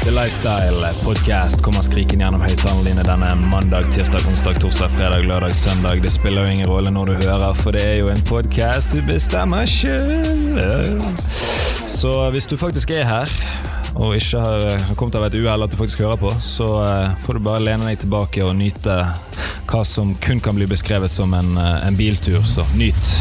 The Lifestyle podcast kommer skrikende gjennom høyttalerne dine denne mandag, tirsdag, onsdag, torsdag, fredag, lørdag, søndag. Det spiller jo ingen rolle når du hører, for det er jo en podcast du bestemmer selv. Så hvis du faktisk er her, og ikke har kommet av et uheld at du faktisk hører på, så får du bare lene deg tilbake og nyte hva som kun kan bli beskrevet som en biltur, så nyt.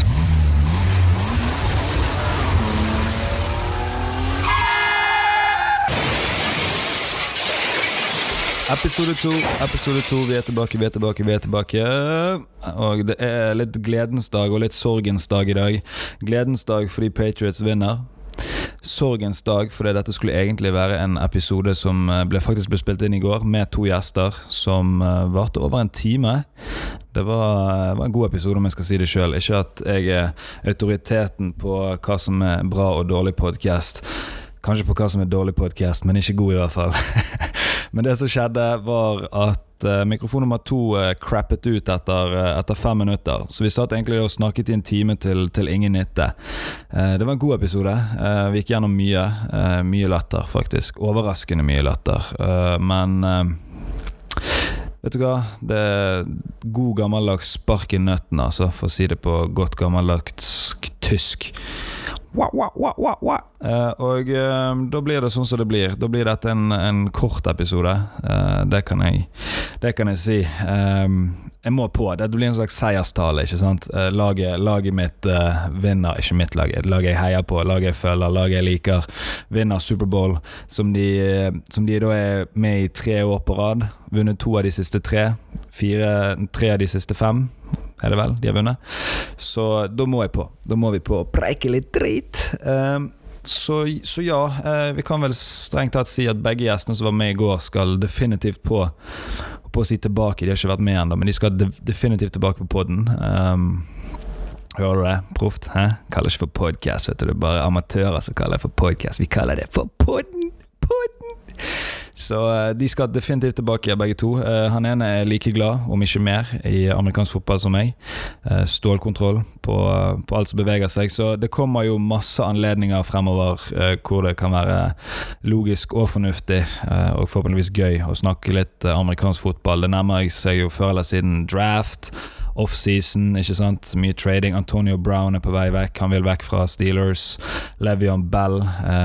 Episode 2, vi er tilbake. Og det er litt gledens dag og litt sorgens dag i dag. Gledens dag fordi Patriots vinner. Sorgens dag fordi dette skulle egentlig være en episode som ble spilt inn i går med 2 gjester som varte over en time. Det var en god episode om jeg skal si det selv. Ikke at jeg er autoriteten på hva som er bra og dårlig podcast. Kanskje på hva som er dårlig podcast, men ikke god i hvert fall. Men det som skjedde var at mikrofon nummer 2 crappet ut etter 5 minutter. Så vi satt egentlig og snakket i en time til ingen nytte. Det var en god episode. Vi gikk gjennom mye latter faktisk. Overraskende mye latter. Men vet du hva? Det er god gammeldags spark i nøtten, altså, for å si det på godt gammeldags tysk. Og da blir det sånn som det blir. Da blir dette en kort episode. Det kan jeg si. Jeg må på. Det blir en slags seierstale, ikke sant? Laget mitt vinner, ikke mitt lag. Laget jeg heier på, laget jeg følger, laget jeg liker, vinner Superbowl, som de da er med i 3 år på rad. Vunnet 2 av de siste 3, 3 av de siste 5. Er det vel, de har vunnet. Så da må jeg på. Da må vi på å preike litt drit. Så ja, vi kan vel strengt tatt si at begge gjestene som var med i går skal definitivt på å si tilbake. De har ikke vært med enda, men de skal definitivt tilbake på podden. Hører du det? Proft, hæ? Kaller ikke for podcast, vet du. Det er bare amatører som kaller det for podcast. Vi kaller det for podden. Så de skal definitivt tilbake, begge 2. Han ene er like glad, om ikke mer, i amerikansk fotball som meg. Stålkontroll på alt som beveger seg. Så det kommer jo masse anledninger fremover hvor det kan være logisk og fornuftig, og forhåpentligvis gøy å snakke litt amerikansk fotball. Det nærmer seg jo før eller siden draft, off-season, ikke sant? Mye trading. Antonio Brown er på vei vekk. Han vil vekk fra Steelers. Le'Veon Bell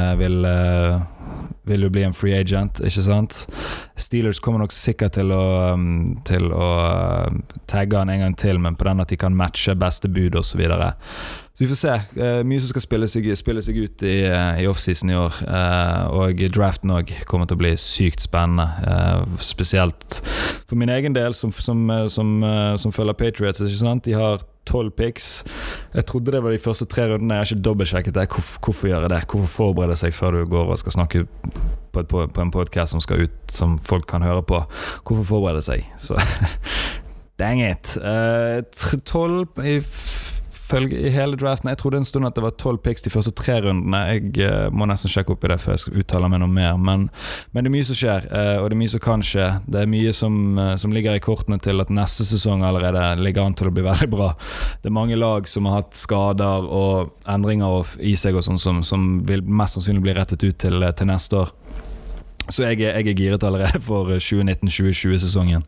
vil jo bli en free agent, ikke sant? Steelers kommer nok sikkert til å tagge han en gang til, men på den at de kan matche beste bud og så videre. Så vi får se. Mye som skal spille seg ut i off-season i år, og draften også kommer til å bli sykt spennende, spesielt for min egen del som følger Patriots, ikke sant? De har 12 picks. Jeg trodde det var de første 3 rundene. Jeg har ikke dobbeltsjekket det. Hvorfor gjøre det? Hvorfor forberede seg før du går og skal snakke på en podcast som skal ut, som folk kan høre på? Hvorfor forberede seg? Så dang it. 12 i hele draften. Jeg trodde en stund at det var 12 picks de første 3 rundene. Jeg må nesten sjekke opp i det før jeg skal uttale meg noe mer. Men det er mye som skjer, og det er mye som kan skje. Det er mye som ligger i kortene til at neste sesong allerede ligger an til å bli veldig bra. Det er mange lag som har hatt skader og endringer i seg og sånn, som vil mest sannsynlig bli rettet ut til neste år. Så jeg er giret allerede for 2019-2020-sesongen.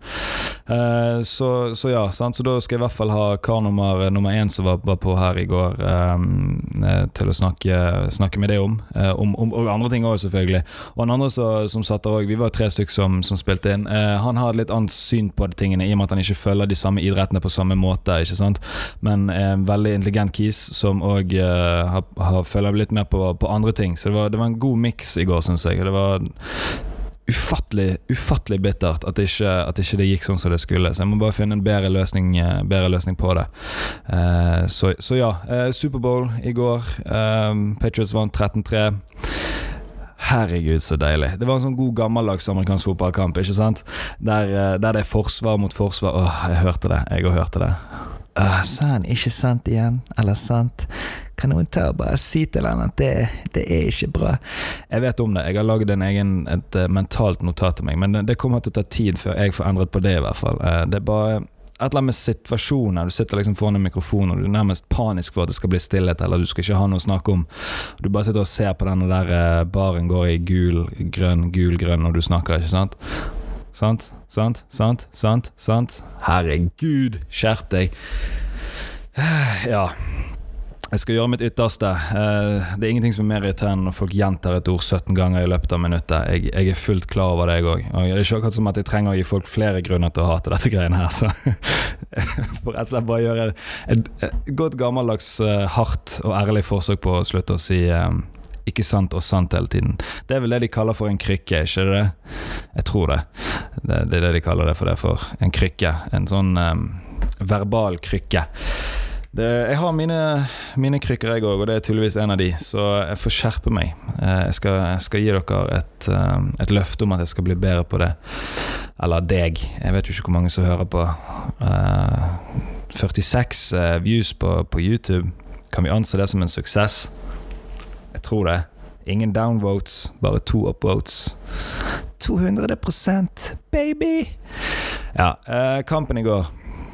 Så ja, sant? Så da skal jeg i hvert fall ha kar nummer 1 som var på her i går, til å snakke med det om og andre ting også selvfølgelig. Og han andre som satt der også, vi var 3 stykker som spilte inn. Han har et litt annet syn på de tingene, i og med at han ikke følger de samme idrettene på samme måte, ikke sant? Men en veldig intelligent kis som også følger litt mer på andre ting. Så det var en god mix i går, synes jeg. Det var ufattelig bittert at ikke det gikk sånn som det skulle, så jeg må bare finne en bedre løsning på det. Så ja, Superbowl i går, Patriots vant 13-3. Herregud, så deilig. Det var en sånn god gammeldags amerikansk fotballkamp, ikke sant? Der det er forsvar mot forsvar. Jeg hørte det. Ikke sant igjen, eller sant? Kan noen ta og bare si til han at det er ikke bra? Jeg vet om det. Jeg har laget et mentalt notat til meg, men det kommer til å ta tid før jeg får endret på det i hvert fall. Det er bare eller annet med situasjoner. Du sitter liksom foran en mikrofon, og du nærmest panisk for at det skal bli stillhet, eller du skal ikke ha noe å snakke om. Du bare sitter og ser på denne der baren går i gul, grønn, når du snakker, ikke sant? Sant? Herregud, skjerp deg. Ja, jeg skal gjøre mitt ytterste. Det ingenting som mer irriterende når folk gjentar et ord 17 ganger i løpet av minuttet. Jeg fullt klar over det også. Og det ikke akkurat som at jeg trenger å gi folk flere grunner til å hate dette greiene her. Så for rett og slett bare gjøre et godt gammeldags hardt og ærlig forsøk på å slutte å si ikke sant og sant hele tiden. Det vel det de kaller for en krykke, ikke det? Jeg tror det. Det det de kaller det for en krykke. En sånn verbal krykke. Jeg har mine krykker jeg også, og det tydeligvis en av de, så jeg får skjerpe meg. Jeg skal gi dere et løfte om at jeg skal bli bedre på det. Eller deg. Jeg vet jo ikke hvor mange som hører på. 46 views på YouTube. Kan vi anse det som en suksess? Jeg tror det. Ingen downvotes, bare 2 upvotes. 200%, baby! Ja, kampen i går.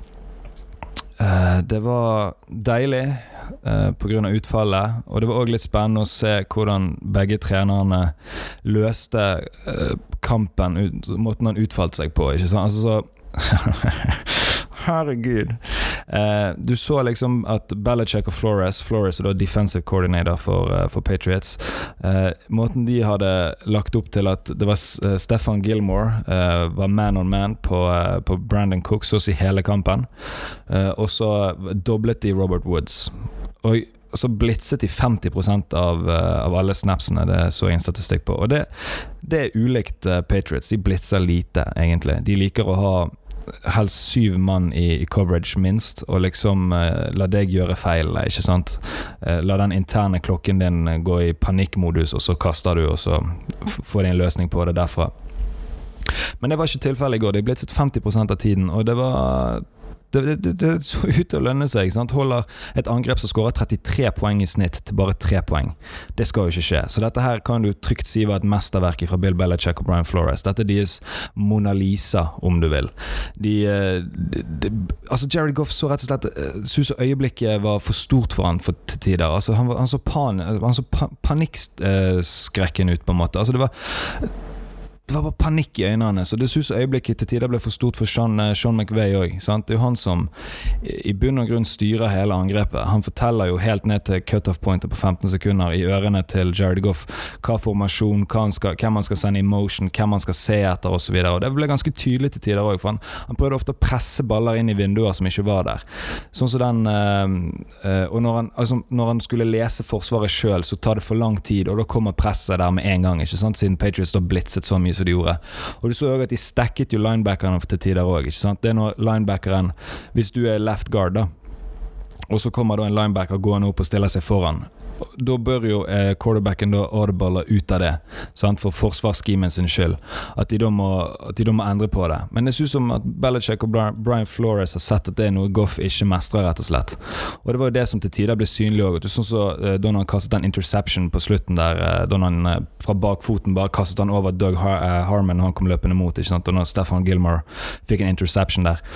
Det var deilig på grunn av utfallet, og det var også litt spennende å se hvordan begge trenerne løste kampen, måten han utfalt seg på, ikke sant? Altså så herregud. Du så liksom at Belichick og Flores er da defensive coordinator for Patriots. Måten de hadde lagt opp til at det var Stefan Gilmore var man on man på Brandon Cooks så å si hele kampen. Og så doblet de Robert Woods. Og så blitzet de 50% av alle snapsene, det så jeg en statistikk på. Og det ulikt Patriots. De blitzer lite, egentlig. De liker å ha helst 7 mann i coverage minst, og liksom la deg gjøre feil, ikke sant? La den interne klokken din gå i panikkmodus, og så kaster du, og så får de en løsning på det derfra. Men det var ikke tilfellet i går. Det ble blitt 50% av tiden, og det var det så ut til å lønne seg, sant? Holder et angrep som skårer 33 poeng i snitt til bare 3 poeng. Det skal jo ikke skje. Så dette her kan du trygt si var et mesterverk fra Bill Belichick og Brian Flores. Dette er deres Mona Lisa, om du vil. Altså Jared Goff så rett og slett synes øyeblikket var for stort for han til tider. Altså han så panikkskrekken ut på en måte. Altså det var bare panikk i øynene, så det synes øyeblikket til tider ble for stort for Sean McVay også, sant? Det er jo han som i bunn og grunn styrer hele angrepet. Han forteller jo helt ned til cut-off pointet på 15 sekunder i ørene til Jared Goff hva formasjon, hvem man skal sende i motion, hvem man skal se etter og så videre. Og det ble ganske tydelig til tider også, for han prøvde ofte å presse baller inn i vinduer som ikke var der. Sånn som den, og når han skulle lese forsvaret selv, så tar det for lang tid, og da kommer presset der med en gang, ikke sant? Siden Patriots da blitzet så mye som de gjorde. Og du så også at de stacket jo linebackerne til tider også, ikke sant? Det er når linebackeren, hvis du er left guard da, og så kommer da en linebacker gående opp og stiller seg foran, da bør jo quarterbacken da audible ut av det, sant? For forsvarsskimen sin skyld, at de da må endre på det. Men det synes som at Belichick og Brian Flores har sett at det er noe Goff ikke mestrer, rett og slett. Og det var jo det som til tider ble synlig også. Du sånn så da han kastet den interception på slutten der, da han fra bakfoten bare kastet han over Doug Harmon når han kom løpende mot, ikke sant? Og når Stefan Gilmore fikk en interception der,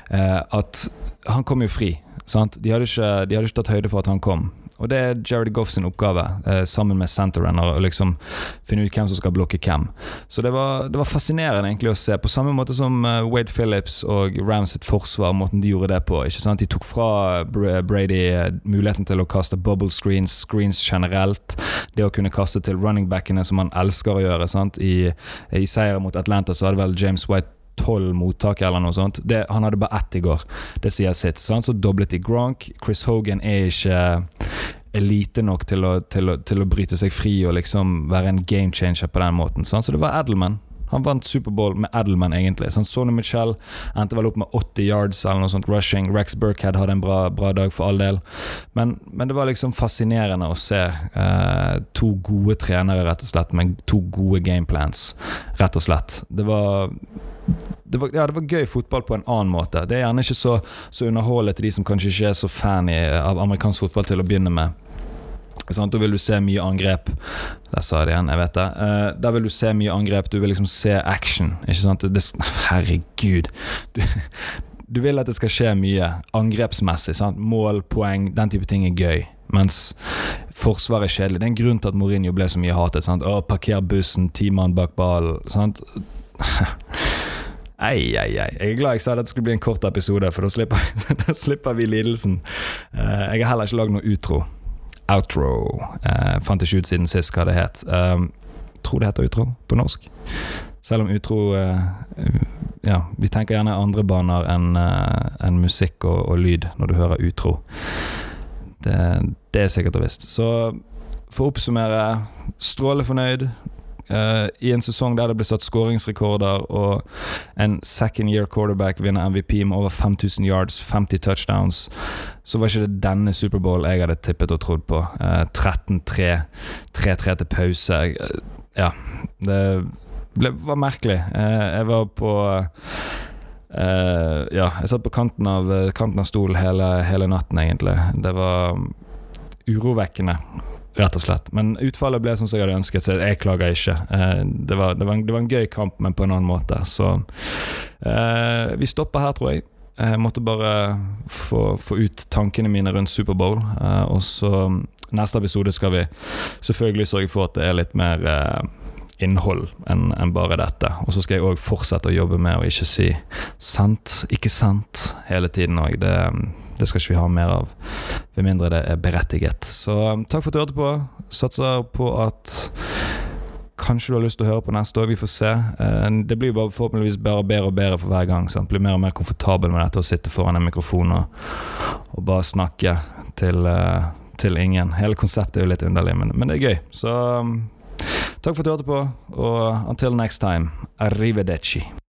at han kom jo fri, sant? De hadde ikke tatt høyde for at han kom. Og det er Jared Goff sin oppgave, sammen med centeren, og liksom finne ut hvem som skal blokke hvem. Så det var fascinerende egentlig å se, på samme måte som Wade Phillips og Rams sitt forsvar, måten de gjorde det på, ikke sant? De tok fra Brady muligheten til å kaste bubble screens generelt, det å kunne kaste til running backene som han elsker å gjøre, sant? I seier mot Atlanta så hadde vel James White 12 mottak eller noe sånt. Han hadde bare 1 i går. Det sier sitt. Sant? Så doblet de Gronk. Chris Hogan er ikke elite nok til å bryte seg fri og liksom være en game changer på den måten. Sant? Så det var Edelman. Han vant Superbowl med Edelman egentlig. Så Sonny Michel endte vel opp med 80 yards eller noe sånt rushing. Rex Burkhead hadde en bra dag for all del. Men det var liksom fascinerende å se 2 gode trenere rett og slett, med 2 gode gameplans rett og slett. Det var gøy fotball på en annen måte. Det er gjerne ikke så underholdende til de som kanskje ikke er så fan av amerikansk fotball til å begynne med. Da vil du se mye angrep. Der sa jeg det igjen, jeg vet det. Der vil du se mye angrep, du vil liksom se action, ikke sant? Herregud. du vil at det skal skje mye angrepsmessig, sant? Mål, poeng, den type ting gøy, mens forsvaret kjedelig. Det en grunn til at Mourinho ble så mye hatet, sant? Parker bussen, 10 mann bak ballen, sant? Jeg glad jeg sa at det skulle bli en kort episode, for da slipper vi lidelsen. Jeg har heller ikke laget noe outro. Fant ikke ut siden sist hva det het. Tror det heter utro på norsk. Selv om utro, vi tenker gjerne andre baner enn musikk og lyd når du hører utro. Det sikkert og visst. Så for å oppsummere, strålende fornøyd. I en sesong der det ble satt skåringsrekorder og en second year quarterback vinner MVP med over 5000 yards, 50 touchdowns, så var ikke det denne Superbowl jeg hadde tippet og trodd på. 13-3, 3-3 til pause. Det var merkelig. Jeg var på jeg satt på kanten av stolen hele natten egentlig. Det var urovekkende, rett og slett. Men utfallet ble som jeg hadde ønsket, så jeg klager ikke. Det var en gøy kamp, men på en annen måte. Så vi stopper her, tror jeg. Jeg måtte bare få ut tankene mine rundt Superbowl. Og så neste episode skal vi selvfølgelig sørge for at det litt mer innhold enn bare dette. Og så skal jeg også fortsette å jobbe med å ikke si sant, ikke sant hele tiden også. Det skal ikke vi ha mer av, ved mindre det berettiget. Så takk for at du hørte på. Satser på at kanskje du har lyst til å høre på neste år. Vi får se. Det blir bare forhåpentligvis bare bedre og bedre for hver gang. Sant? Blir mer og mer komfortabel med dette å sitte foran en mikrofon og bare snakke til ingen. Hele konseptet jo litt underlig, men det gøy. Så takk for at du hørte på, og until next time, arrivederci.